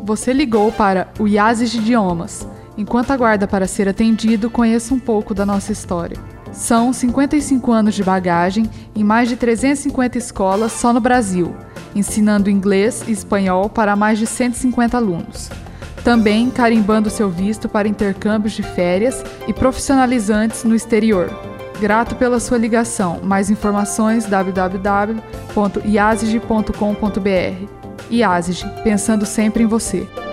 Você ligou para o IASES de Idiomas. Enquanto aguarda para ser atendido, conheça um pouco da nossa história. São 55 anos de bagagem em mais de 350 escolas só no Brasil, ensinando inglês e espanhol para mais de 150 alunos. Também carimbando seu visto para intercâmbios de férias e profissionalizantes no exterior. Grato pela sua ligação. Mais informações www.iaseg.com.br. IASEG, pensando sempre em você.